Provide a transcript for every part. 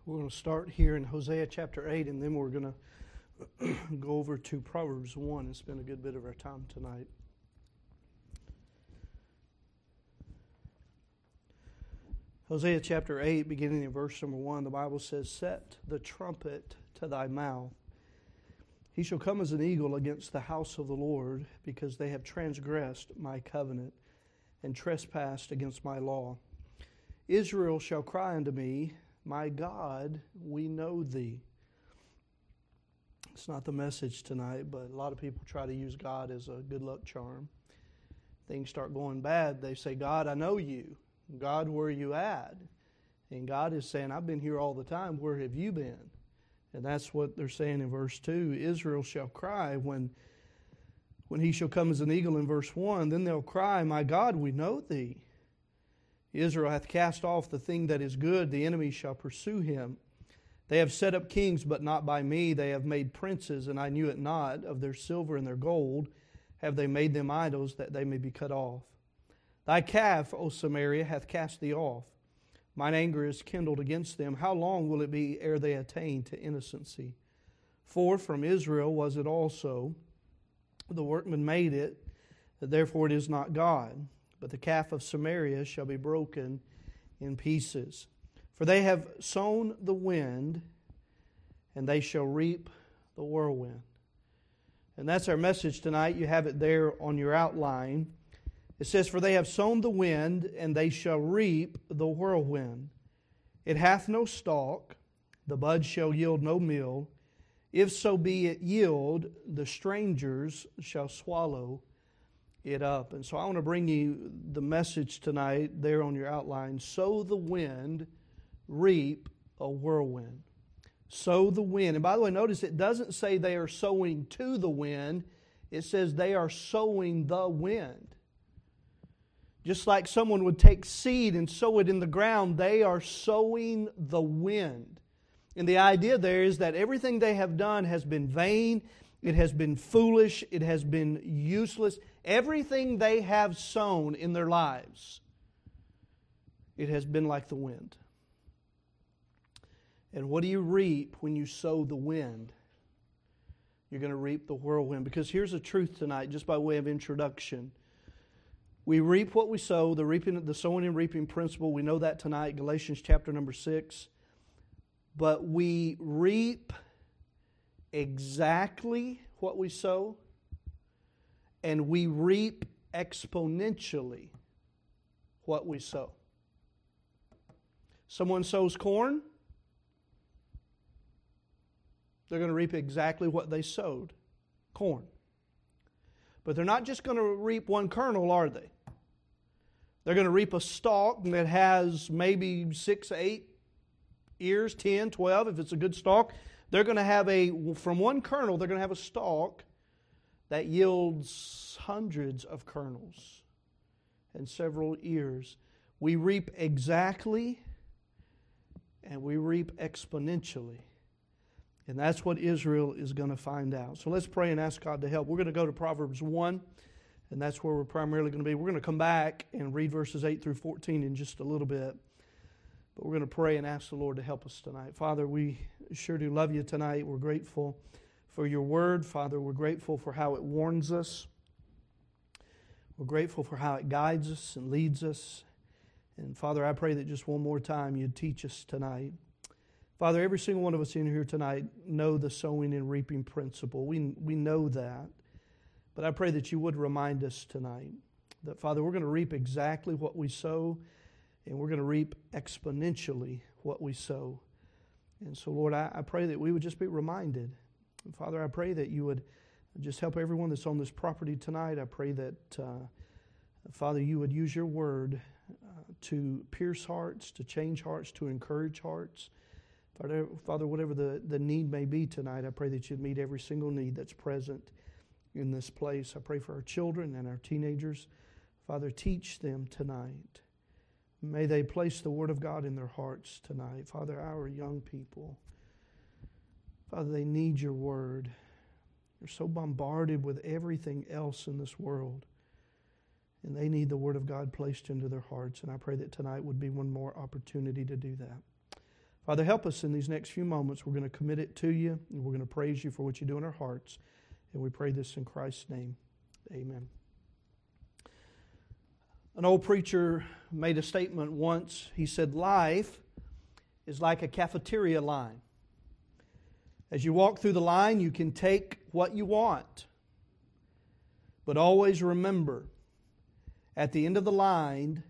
We're going to start here in Hosea chapter 8, and then we're going to go over to Proverbs 1 and spend a good bit of our time tonight. Hosea chapter 8, beginning in verse number 1, the Bible says, "Set the trumpet to thy mouth. He shall come as an eagle against the house of the Lord, because they have transgressed my covenant and trespassed against my law. Israel shall cry unto me, My God, we know thee." It's not the message tonight, but a lot of people try to use God as a good luck charm. Things start going bad, they say, "God, I know you. God, where are you at?" And God is saying, "I've been here all the time. Where have you been?" And that's what they're saying in verse 2. Israel shall cry when he shall come as an eagle in verse 1. Then they'll cry, "My God, we know thee. Israel hath cast off the thing that is good. The enemy shall pursue him. They have set up kings, but not by me. They have made princes, and I knew it not. Of their silver and their gold have they made them idols, that they may be cut off. Thy calf, O Samaria, hath cast thee off. Mine anger is kindled against them. How long will it be ere they attain to innocency? For from Israel was it also. The workman made it, therefore it is not God. But the calf of Samaria shall be broken in pieces. For they have sown the wind, and they shall reap the whirlwind." And that's our message tonight. You have it there on your outline. It says, "For they have sown the wind, and they shall reap the whirlwind. It hath no stalk, the bud shall yield no meal. If so be it yield, the strangers shall swallow it up." And so I want to bring you the message tonight there on your outline. Sow the wind, reap a whirlwind. Sow the wind. And by the way, notice it doesn't say they are sowing to the wind. It says they are sowing the wind. Just like someone would take seed and sow it in the ground, they are sowing the wind. And the idea there is that everything they have done has been vain. It has been foolish. It has been useless. Everything they have sown in their lives, it has been like the wind. And what do you reap when you sow the wind? You're going to reap the whirlwind. Because here's the truth tonight, just by way of introduction. We reap what we sow, the sowing and reaping principle. We know that tonight, Galatians chapter number 6. But we reap exactly what we sow, and we reap exponentially what we sow. Someone sows corn, they're going to reap exactly what they sowed, corn. But they're not just going to reap one kernel, are they? They're going to reap a stalk that has maybe 6, 8 ears, 10, 12, if it's a good stalk. They're going to have from one kernel, they're going to have a stalk that yields hundreds of kernels and several ears. We reap exactly and we reap exponentially. And that's what Israel is going to find out. So let's pray and ask God to help. We're going to go to Proverbs 1, and that's where we're primarily going to be. We're going to come back and read verses 8 through 14 in just a little bit. But we're going to pray and ask the Lord to help us tonight. Father, we sure do love you tonight. We're grateful for your word. Father, we're grateful for how it warns us. We're grateful for how it guides us and leads us. And Father, I pray that just one more time you'd teach us tonight. Father, every single one of us in here tonight know the sowing and reaping principle. We know that. But I pray that you would remind us tonight that, Father, we're going to reap exactly what we sow, and we're going to reap exponentially what we sow. And so, Lord, I pray that we would just be reminded. And Father, I pray that you would just help everyone that's on this property tonight. I pray that, Father, you would use your word to pierce hearts, to change hearts, to encourage hearts. Father, whatever the need may be tonight, I pray that you'd meet every single need that's present in this place. I pray for our children and our teenagers. Father, teach them tonight. May they place the Word of God in their hearts tonight. Father, our young people, Father, they need your Word. They're so bombarded with everything else in this world. And they need the Word of God placed into their hearts. And I pray that tonight would be one more opportunity to do that. Father, help us in these next few moments. We're going to commit it to you, and we're going to praise you for what you do in our hearts. And we pray this in Christ's name. Amen. An old preacher made a statement once. He said, life is like a cafeteria line. As you walk through the line, you can take what you want. But always remember, at the end of the line,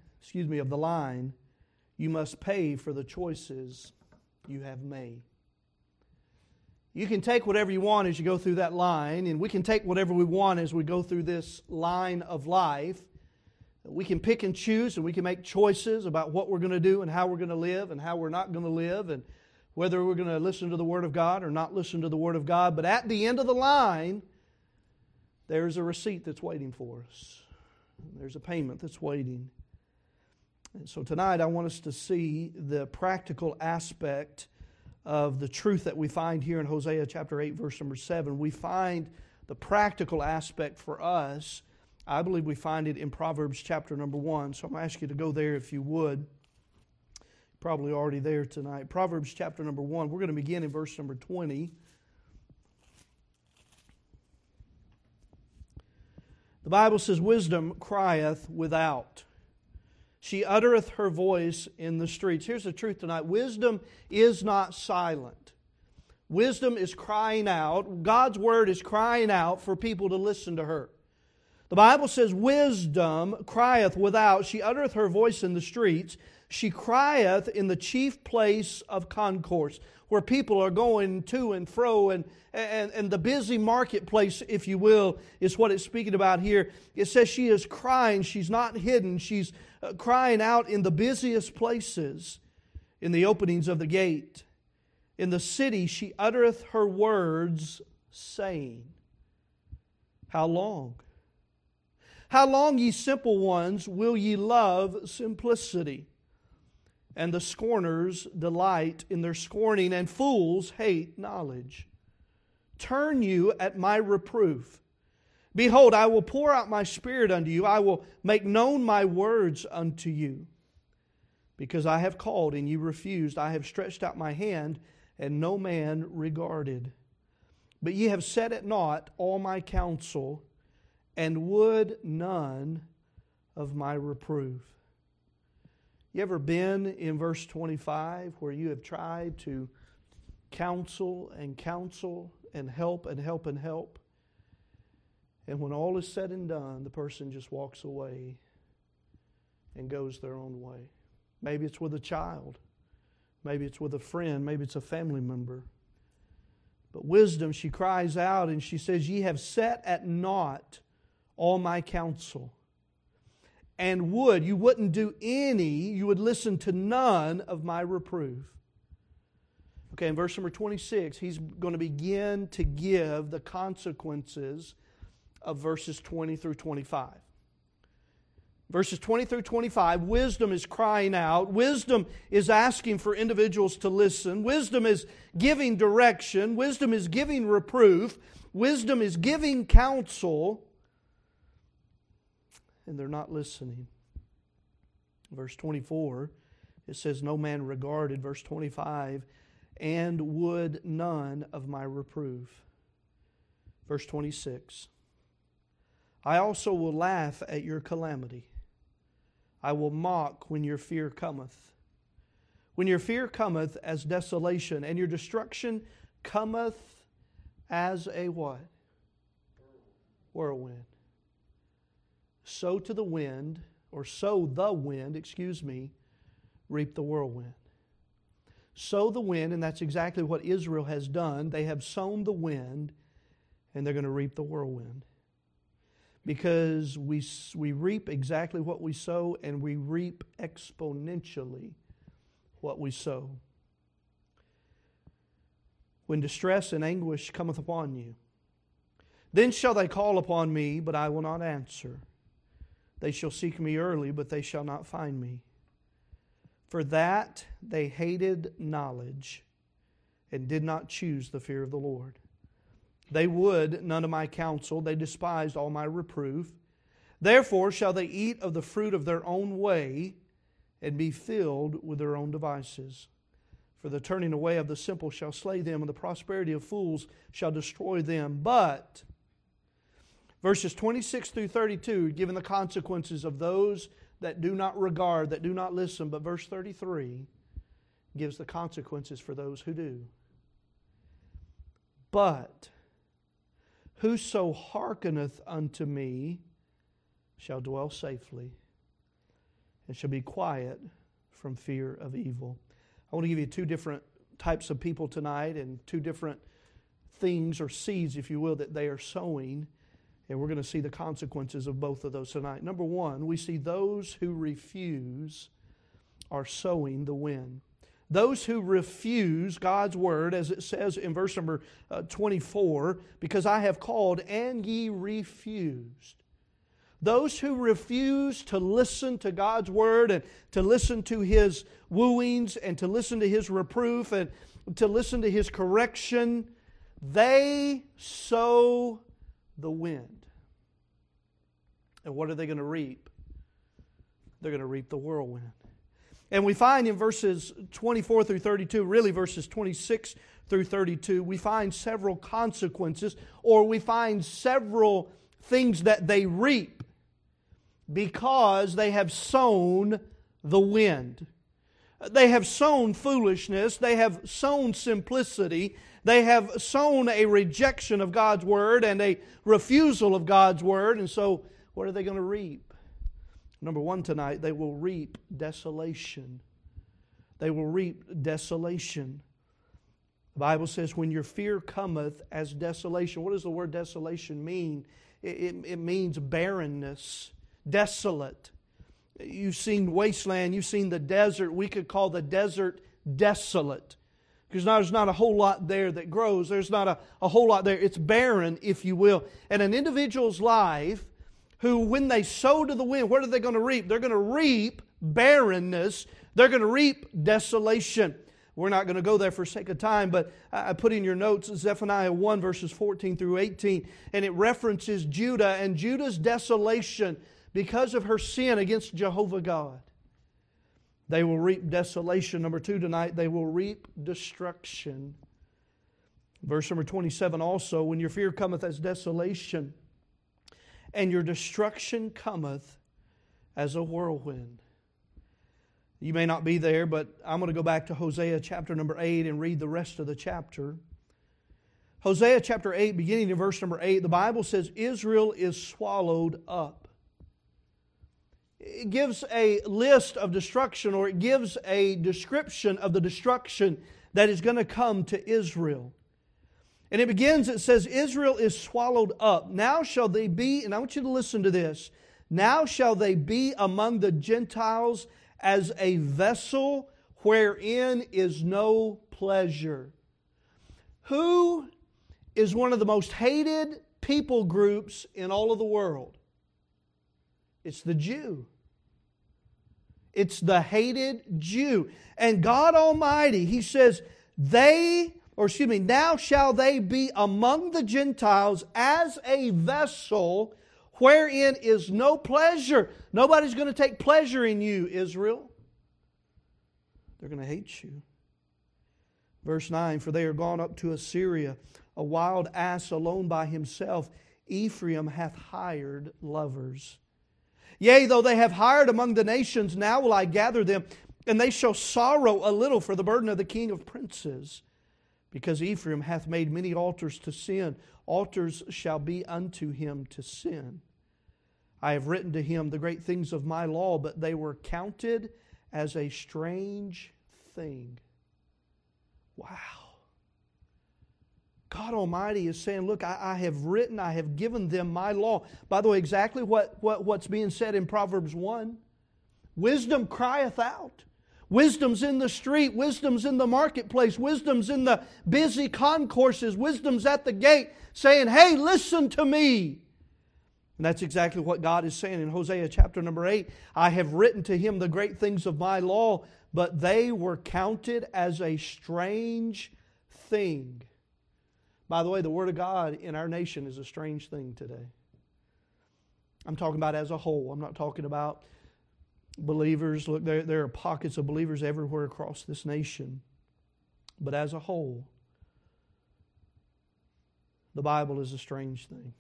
you must pay for the choices you have made. You can take whatever you want as you go through that line, and we can take whatever we want as we go through this line of life. We can pick and choose, and we can make choices about what we're going to do and how we're going to live and how we're not going to live, and whether we're going to listen to the Word of God or not listen to the Word of God. But at the end of the line, there's a receipt that's waiting for us. There's a payment that's waiting. And so tonight I want us to see the practical aspect of the truth that we find here in Hosea chapter 8, verse number 7. We find the practical aspect for us. I believe we find it in Proverbs chapter number 1. So I'm going to ask you to go there if you would. Probably already there tonight. Proverbs chapter number 1. We're going to begin in verse number 20. The Bible says, wisdom crieth without. She uttereth her voice in the streets. Here's the truth tonight. Wisdom is not silent. Wisdom is crying out. God's Word is crying out for people to listen to her. The Bible says, wisdom crieth without. She uttereth her voice in the streets. She crieth in the chief place of concourse, where people are going to and fro, and the busy marketplace, if you will, is what it's speaking about here. It says she is crying. She's not hidden. She's crying out in the busiest places, in the openings of the gate. In the city she uttereth her words, saying, how long? How long, ye simple ones, will ye love simplicity? And the scorners delight in their scorning, and fools hate knowledge. Turn you at my reproof. Behold, I will pour out my Spirit unto you. I will make known my words unto you. Because I have called, and you refused. I have stretched out my hand, and no man regarded. But ye have set at naught all my counsel, and would none of my reproof. You ever been in verse 25 where you have tried to counsel and counsel and help and help and help, and when all is said and done, the person just walks away and goes their own way? Maybe it's with a child. Maybe it's with a friend. Maybe it's a family member. But wisdom, she cries out and she says, ye have set at naught all my counsel. And you wouldn't do any, you would listen to none of my reproof. Okay, in verse number 26, he's going to begin to give the consequences of verses 20 through 25. Verses 20 through 25, wisdom is crying out. Wisdom is asking for individuals to listen. Wisdom is giving direction. Wisdom is giving reproof. Wisdom is giving counsel. And they're not listening. Verse 24, it says, no man regarded. Verse 25, and would none of my reproof. Verse 26, I also will laugh at your calamity. I will mock when your fear cometh. When your fear cometh as desolation, and your destruction cometh as a what? Whirlwind. Sow the wind, reap the whirlwind. Sow the wind, and that's exactly what Israel has done. They have sown the wind, and they're going to reap the whirlwind. Because we reap exactly what we sow, and we reap exponentially what we sow. When distress and anguish cometh upon you, then shall they call upon me, but I will not answer. They shall seek me early, but they shall not find me. For that they hated knowledge and did not choose the fear of the Lord. They would none of my counsel. They despised all my reproof. Therefore shall they eat of the fruit of their own way and be filled with their own devices. For the turning away of the simple shall slay them, and the prosperity of fools shall destroy them. But, verses 26 through 32, given the consequences of those that do not regard, that do not listen. But verse 33 gives the consequences for those who do. But whoso hearkeneth unto me shall dwell safely, and shall be quiet from fear of evil. I want to give you two different types of people tonight, and two different things or seeds, if you will, that they are sowing. And we're going to see the consequences of both of those tonight. Number one, we see those who refuse are sowing the wind. Those who refuse God's Word, as it says in verse number 24, because I have called and ye refused. Those who refuse to listen to God's Word and to listen to His wooings and to listen to His reproof and to listen to His correction, they sow the wind. And what are they going to reap? They're going to reap the whirlwind. And we find in verses 24 through 32, really verses 26 through 32, we find several consequences, or we find several things that they reap because they have sown the wind. They have sown foolishness. They have sown simplicity. They have sown a rejection of God's Word and a refusal of God's Word. And so, what are they going to reap? Number one tonight, they will reap desolation. They will reap desolation. The Bible says, when your fear cometh as desolation. What does the word desolation mean? It means barrenness, desolate. You've seen wasteland, you've seen the desert. We could call the desert desolate, because there's not a whole lot there that grows. There's not a whole lot there. It's barren, if you will. And an individual's life, who when they sow to the wind, what are they going to reap? They're going to reap barrenness. They're going to reap desolation. We're not going to go there for sake of time, but I put in your notes Zephaniah 1 verses 14 through 18, and it references Judah and Judah's desolation because of her sin against Jehovah God. They will reap desolation. Number two tonight, they will reap destruction. Verse number 27 also, when your fear cometh as desolation, and your destruction cometh as a whirlwind. You may not be there, but I'm going to go back to Hosea chapter number 8 and read the rest of the chapter. Hosea chapter 8, beginning in verse number 8, the Bible says, Israel is swallowed up. It gives a list of destruction, or it gives a description of the destruction that is going to come to Israel. And it begins, it says, Israel is swallowed up. Now shall they be, and I want you to listen to this, now shall they be among the Gentiles as a vessel wherein is no pleasure. Who is one of the most hated people groups in all of the world? It's the Jew. It's the hated Jew. And God Almighty, He says, now shall they be among the Gentiles as a vessel wherein is no pleasure. Nobody's going to take pleasure in you, Israel. They're going to hate you. Verse 9, for they are gone up to Assyria, a wild ass alone by himself. Ephraim hath hired lovers. Yea, though they have hired among the nations, now will I gather them, and they shall sorrow a little for the burden of the king of princes. Because Ephraim hath made many altars to sin, altars shall be unto him to sin. I have written to him the great things of my law, but they were counted as a strange thing. Wow. God Almighty is saying, look, I have given them my law. By the way, exactly what's being said in Proverbs 1. Wisdom crieth out. Wisdom's in the street. Wisdom's in the marketplace. Wisdom's in the busy concourses. Wisdom's at the gate saying, hey, listen to me. And that's exactly what God is saying in Hosea chapter number 8. I have written to him the great things of my law, but they were counted as a strange thing. By the way, the Word of God in our nation is a strange thing today. I'm talking about as a whole. I'm not talking about believers. Look, there are pockets of believers everywhere across this nation. But as a whole, the Bible is a strange thing.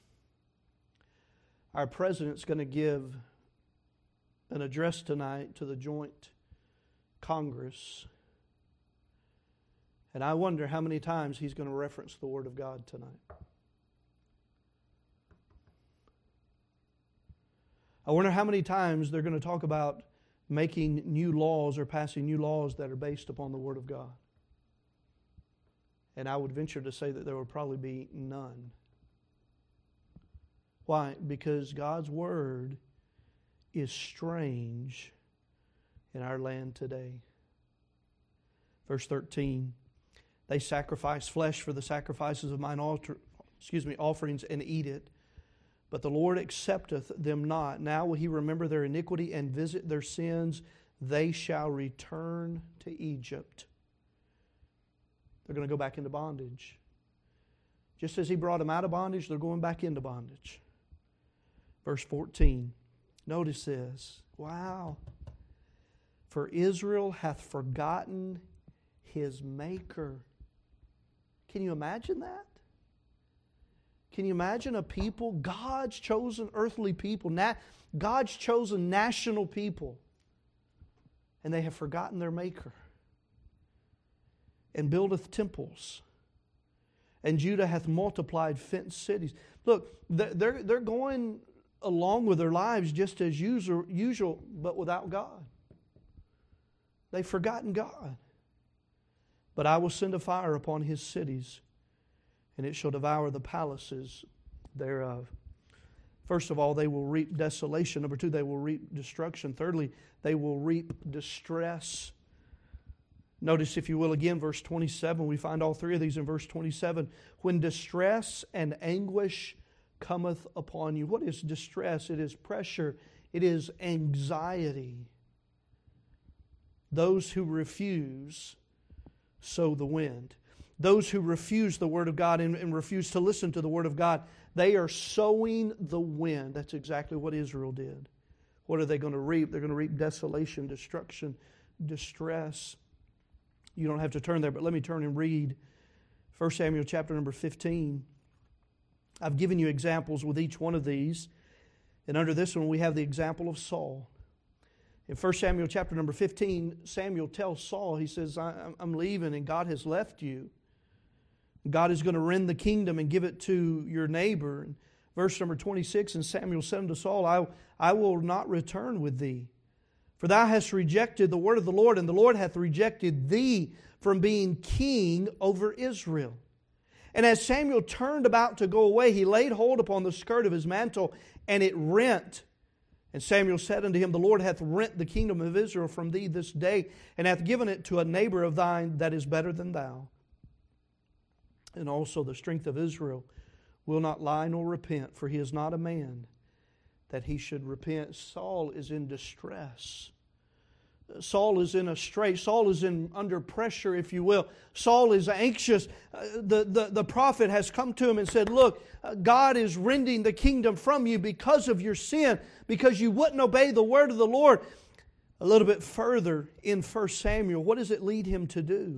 Our president's going to give an address tonight to the joint Congress. And I wonder how many times he's going to reference the Word of God tonight. I wonder how many times they're going to talk about making new laws or passing new laws that are based upon the Word of God. And I would venture to say that there will probably be none. Why? Because God's Word is strange in our land today. Verse 13, they sacrifice flesh for the sacrifices of mine offerings and eat it. But the Lord accepteth them not. Now will He remember their iniquity and visit their sins. They shall return to Egypt. They're going to go back into bondage. Just as He brought them out of bondage, they're going back into bondage. Verse 14. Notice this. Wow. For Israel hath forgotten his Maker. Can you imagine that? Can you imagine a people, God's chosen earthly people, God's chosen national people, and they have forgotten their Maker, and buildeth temples, and Judah hath multiplied fenced cities. Look, they're going along with their lives just as usual, but without God. They've forgotten God. But I will send a fire upon his cities, and it shall devour the palaces thereof. First of all, they will reap desolation. Number two, they will reap destruction. Thirdly, they will reap distress. Notice, if you will, again, verse 27. We find all three of these in verse 27. When distress and anguish cometh upon you. What is distress? It is pressure. It is anxiety. Those who refuse sow the wind. Those who refuse the Word of God and refuse to listen to the Word of God, they are sowing the wind. That's exactly what Israel did. What are they going to reap? They're going to reap desolation, destruction, distress. You don't have to turn there, but let me turn and read 1 Samuel chapter number 15. I've given you examples with each one of these. And under this one we have the example of Saul. In 1 Samuel chapter number 15, Samuel tells Saul, he says, I'm leaving and God has left you. God is going to rend the kingdom and give it to your neighbor. And verse number 26, and Samuel said unto Saul, I will not return with thee. For thou hast rejected the word of the Lord, and the Lord hath rejected thee from being king over Israel. And as Samuel turned about to go away, he laid hold upon the skirt of his mantle, and it rent. And Samuel said unto him, the Lord hath rent the kingdom of Israel from thee this day, and hath given it to a neighbor of thine that is better than thou. And also the strength of Israel will not lie nor repent, for he is not a man that he should repent. Saul is in distress. Saul is in a strait. Saul is under pressure, if you will. Saul is anxious. The prophet has come to him and said, look, God is rending the kingdom from you because of your sin, because you wouldn't obey the word of the Lord. A little bit further in 1 Samuel, what does it lead him to do?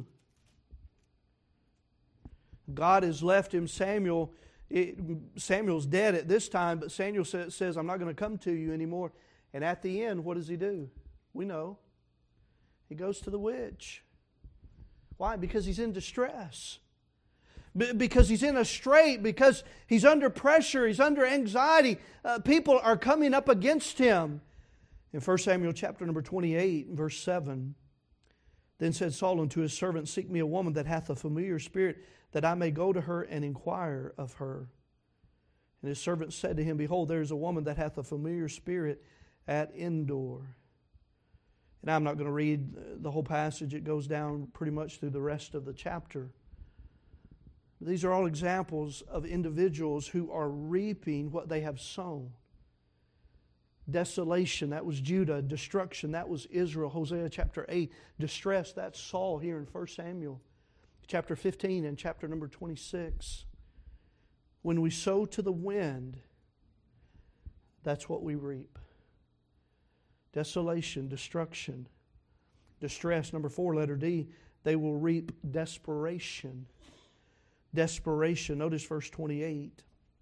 God has left him. Samuel's dead at this time, but Samuel says, I'm not going to come to you anymore. And at the end, what does he do? We know. He goes to the witch. Why? Because he's in distress. Because he's in a strait. Because he's under pressure. He's under anxiety. People are coming up against him. In 1 Samuel chapter number 28, verse 7, then said Saul unto his servant, seek me a woman that hath a familiar spirit, that I may go to her and inquire of her. And his servant said to him, behold, there is a woman that hath a familiar spirit at Endor. And I'm not going to read the whole passage. It goes down pretty much through the rest of the chapter. These are all examples of individuals who are reaping what they have sown. Desolation, that was Judah. Destruction, that was Israel. Hosea chapter 8. Distress, that's Saul here in 1 Samuel chapter 15 and chapter number 26. When we sow to the wind, that's what we reap. Desolation, destruction, distress. Number 4, letter D, they will reap desperation. Desperation. Notice verse 28.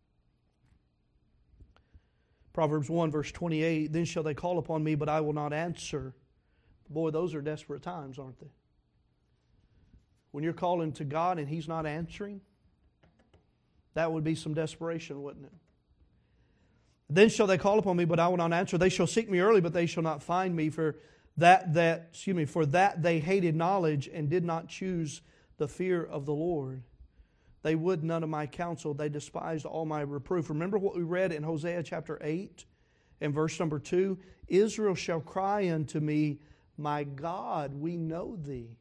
Proverbs 1 verse 28, then shall they call upon me, but I will not answer. Boy, those are desperate times, aren't they? When you're calling to God and He's not answering, that would be some desperation, wouldn't it? Then shall they call upon me, but I will not answer. They shall seek me early, but they shall not find me. For that they hated knowledge and did not choose the fear of the Lord. They would none of my counsel. They despised all my reproof. Remember what we read in Hosea chapter 8 and verse number 2? Israel shall cry unto me, my God, we know Thee.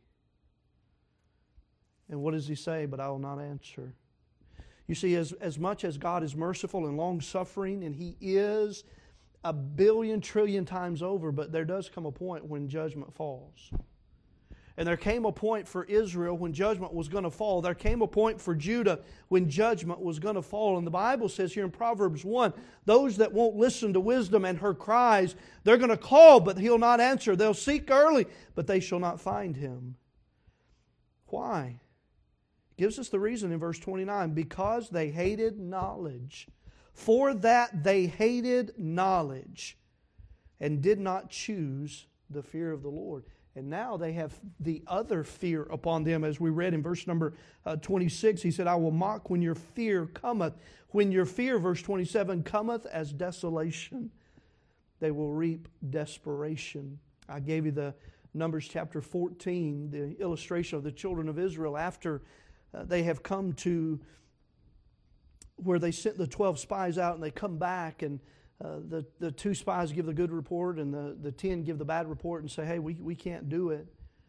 And what does He say? But I will not answer. You see, as much as God is merciful and long-suffering, and He is a billion trillion times over, but there does come a point when judgment falls. And there came a point for Israel when judgment was going to fall. There came a point for Judah when judgment was going to fall. And the Bible says here in Proverbs 1, those that won't listen to wisdom and her cries, they're going to call, but He'll not answer. They'll seek early, but they shall not find Him. Why? It gives us the reason in verse 29. Because they hated knowledge. For that they hated knowledge and did not choose the fear of the Lord. And now they have the other fear upon them, as we read in verse number 26. He said, I will mock when your fear cometh. When your fear, verse 27, cometh as desolation, they will reap desperation. I gave you the Numbers chapter 14, the illustration of the children of Israel after they have come to where they sent the 12 spies out and they come back and the 2 spies give the good report and the 10 give the bad report and say, hey, we can't do it.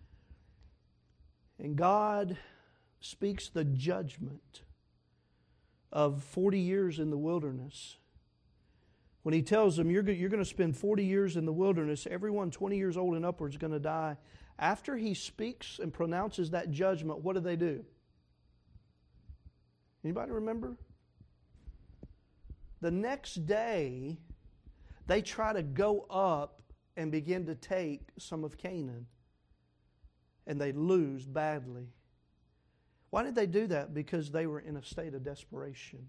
And God speaks the judgment of 40 years in the wilderness. When He tells them, you're going to spend 40 years in the wilderness, everyone 20 years old and upwards is going to die. After He speaks and pronounces that judgment, what do? Anybody remember? The next day, they try to go up and begin to take some of Canaan. And they lose badly. Why did they do that? Because they were in a state of desperation.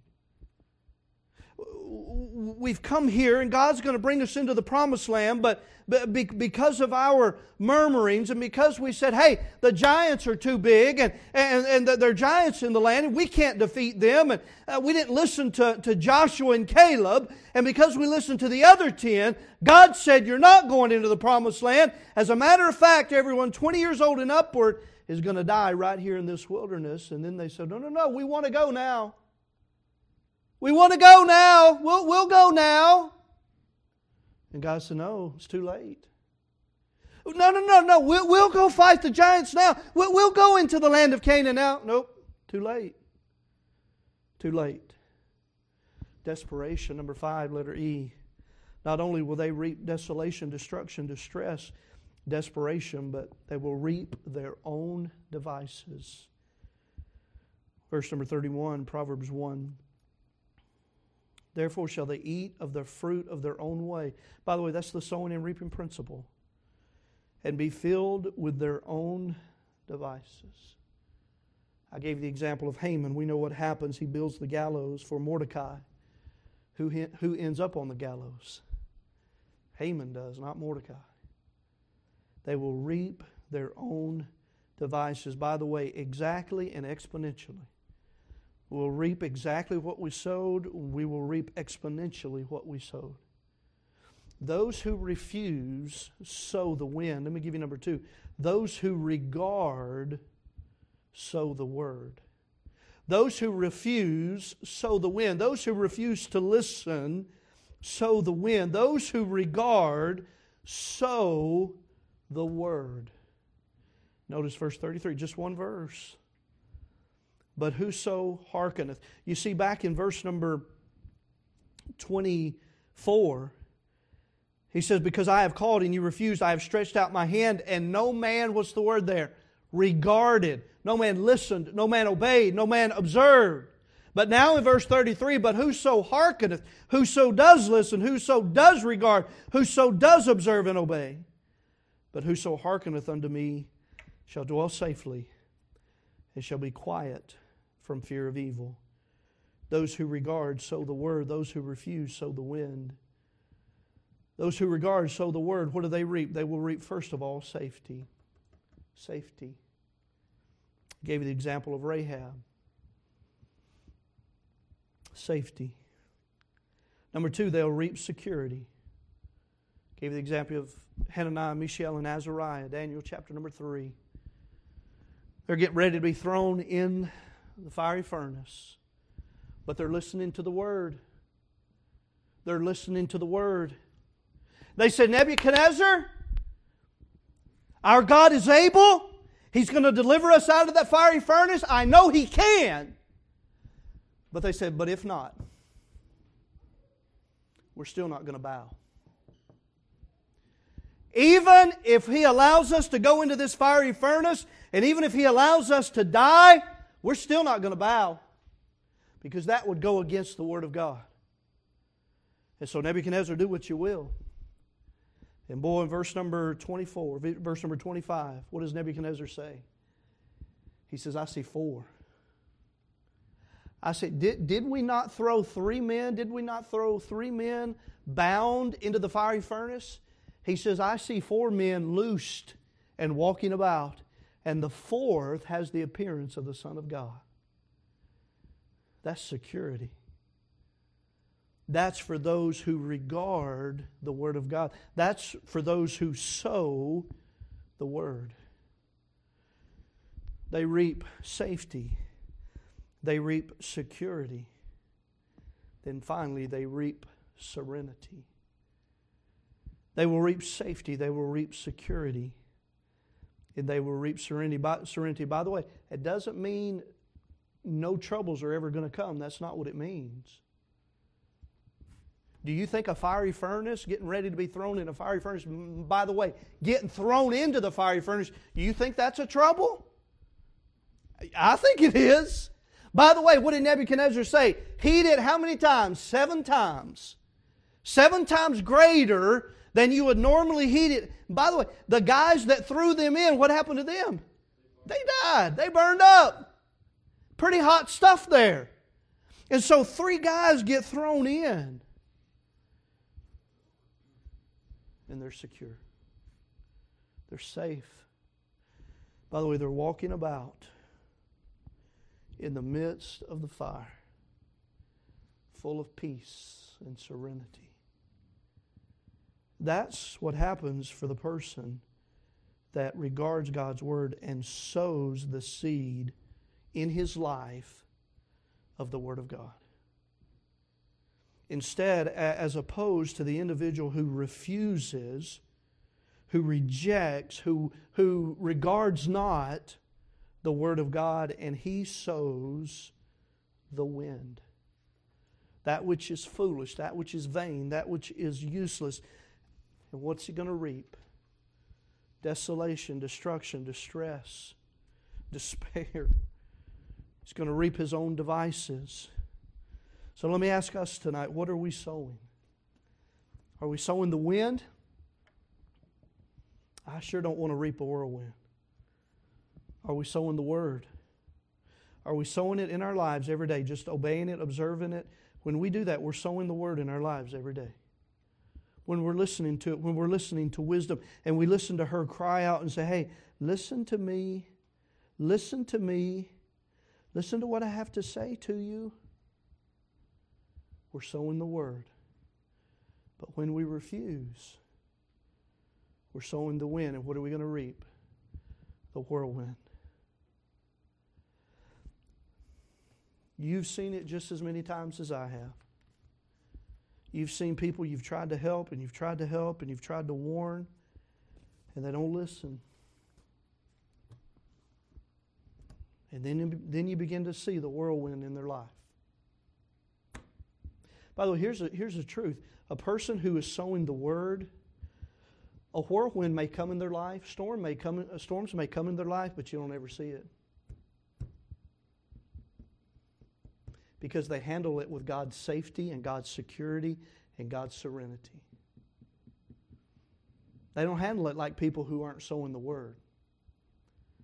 We've come here and God's going to bring us into the promised land, but because of our murmurings and because we said, hey, the giants are too big and there are giants in the land and we can't defeat them, and we didn't listen to Joshua and Caleb, and because we listened to the other 10, God said you're not going into the promised land. As a matter of fact, everyone 20 years old and upward is going to die right here in this wilderness. And then they said, no, we want to go now. We want to go now. We'll go now. And God said, no, it's too late. No. We'll go fight the giants now. We'll go into the land of Canaan now. Nope, too late. Too late. Desperation, number 5, letter E. Not only will they reap desolation, destruction, distress, desperation, but they will reap their own devices. Verse number 31, Proverbs 1. Therefore shall they eat of the fruit of their own way. By the way, that's the sowing and reaping principle. And be filled with their own devices. I gave the example of Haman. We know what happens. He builds the gallows for Mordecai. Who ends up on the gallows? Haman does, not Mordecai. They will reap their own devices. By the way, exactly and exponentially. We'll reap exactly what we sowed. We will reap exponentially what we sowed. Those who refuse sow the wind. Let me give you number 2. Those who regard sow the word. Those who refuse sow the wind. Those who refuse to listen sow the wind. Those who regard sow the word. Notice verse 33, just one verse. But whoso hearkeneth. You see, back in verse number 24, he says, because I have called and you refused, I have stretched out my hand, and no man, what's the word there? Regarded. No man listened, no man obeyed, no man observed. But now in verse 33, but whoso hearkeneth, whoso does listen, whoso does regard, whoso does observe and obey. But whoso hearkeneth unto me shall dwell safely and shall be quiet from fear of evil. Those who regard sow the word. Those who refuse sow the wind. Those who regard sow the word. What do they reap? They will reap, first of all, safety. Safety. I gave you the example of Rahab. Safety. Number two, they'll reap security. I gave you the example of Hananiah, Mishael, and Azariah. Daniel chapter number 3. They're getting ready to be thrown in the fiery furnace. But they're listening to the Word. They're listening to the Word. They said, Nebuchadnezzar, our God is able. He's going to deliver us out of that fiery furnace. I know He can. But they said, but if not, we're still not going to bow. Even if He allows us to go into this fiery furnace, and even if He allows us to die, we're still not going to bow. Because that would go against the Word of God. And so Nebuchadnezzar, do what you will. And boy, in verse number 24, verse number 25, what does Nebuchadnezzar say? He says, I see 4. I said, did we not throw 3 men? Did we not throw 3 men bound into the fiery furnace? He says, I see 4 men loosed and walking about, and the 4th has the appearance of the Son of God. That's security. That's for those who regard the Word of God. That's for those who sow the Word. They reap safety. They reap security. Then finally, they reap serenity. They will reap safety. They will reap security. And they will reap serenity. By the way, it doesn't mean no troubles are ever going to come. That's not what it means. Do you think a fiery furnace, getting ready to be thrown in a fiery furnace, by the way, getting thrown into the fiery furnace, do you think that's a trouble? I think it is. By the way, what did Nebuchadnezzar say? Heat it how many times? 7 times. 7 times greater than you would normally heat it. By the way, the guys that threw them in, what happened to them? They died. They burned up. Pretty hot stuff there. And so 3 guys get thrown in. And they're secure. They're safe. By the way, they're walking about in the midst of the fire, full of peace and serenity. That's what happens for the person that regards God's Word and sows the seed in his life of the Word of God. Instead, as opposed to the individual who refuses, who rejects, who regards not the Word of God, and he sows the wind. That which is foolish, that which is vain, that which is useless. And what's he going to reap? Desolation, destruction, distress, despair. He's going to reap his own devices. So let me ask us tonight, what are we sowing? Are we sowing the wind? I sure don't want to reap a whirlwind. Are we sowing the Word? Are we sowing it in our lives every day, just obeying it, observing it? When we do that, we're sowing the Word in our lives every day. When we're listening to it, when we're listening to wisdom, and we listen to her cry out and say, hey, listen to me, listen to me, listen to what I have to say to you. We're sowing the Word. But when we refuse, we're sowing the wind. And what are we going to reap? The whirlwind. You've seen it just as many times as I have. You've seen people you've tried to help, and you've tried to help, and you've tried to warn, and they don't listen. And then you begin to see the whirlwind in their life. By the way, here's the truth. A person who is sowing the Word, a whirlwind may come in their life, storms may come in their life, but you don't ever see it. Because they handle it with God's safety and God's security and God's serenity. They don't handle it like people who aren't sowing the Word.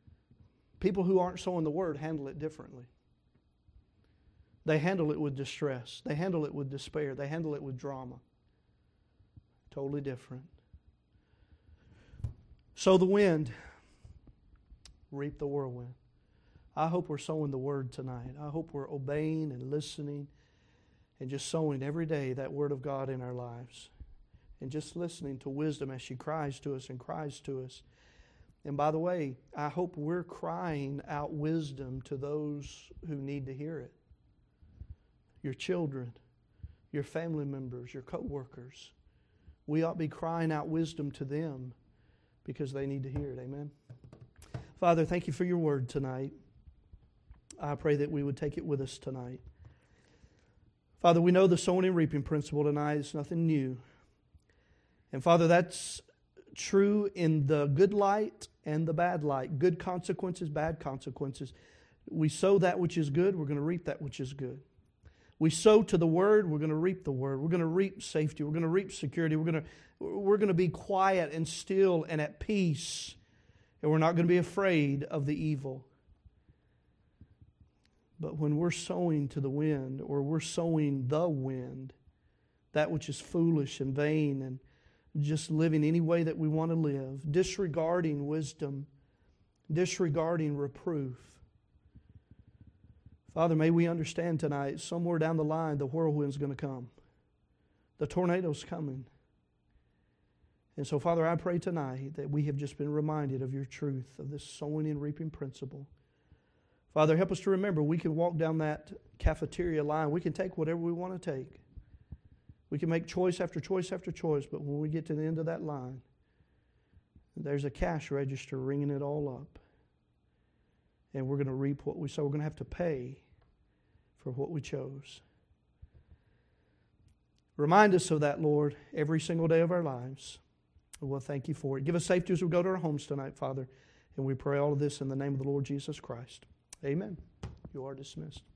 People who aren't sowing the word handle it differently. They handle it with distress. They handle it with despair. They handle it with drama. Totally different. Sow the wind, reap the whirlwind. I hope we're sowing the word tonight. I hope we're obeying and listening and just sowing every day that word of God in our lives. And just listening to wisdom as she cries to us and cries to us. And by the way, I hope we're crying out wisdom to those who need to hear it. Your children, your family members, your co-workers. We ought to be crying out wisdom to them because they need to hear it. Amen. Father, thank you for your word tonight. I pray that we would take it with us tonight. Father, we know the sowing and reaping principle tonight is nothing new. And Father, that's true in the good light and the bad light. Good consequences, bad consequences. We sow that which is good, we're going to reap that which is good. We sow to the Word, we're going to reap the Word. We're going to reap safety. We're going to reap security. We're going to be quiet and still and at peace. And we're not going to be afraid of the evil. But when we're sowing to the wind, or we're sowing the wind, that which is foolish and vain and just living any way that we want to live, disregarding wisdom, disregarding reproof. Father, may we understand tonight, somewhere down the line, the whirlwind's going to come. The tornado's coming. And so, Father, I pray tonight that we have just been reminded of your truth, of this sowing and reaping principle. Father, help us to remember we can walk down that cafeteria line. We can take whatever we want to take. We can make choice after choice after choice, but when we get to the end of that line, there's a cash register ringing it all up. And we're going to reap what we sow. We're going to have to pay for what we chose. Remind us of that, Lord, every single day of our lives. And we'll thank you for it. Give us safety as we go to our homes tonight, Father. And we pray all of this in the name of the Lord Jesus Christ. Amen. You are dismissed.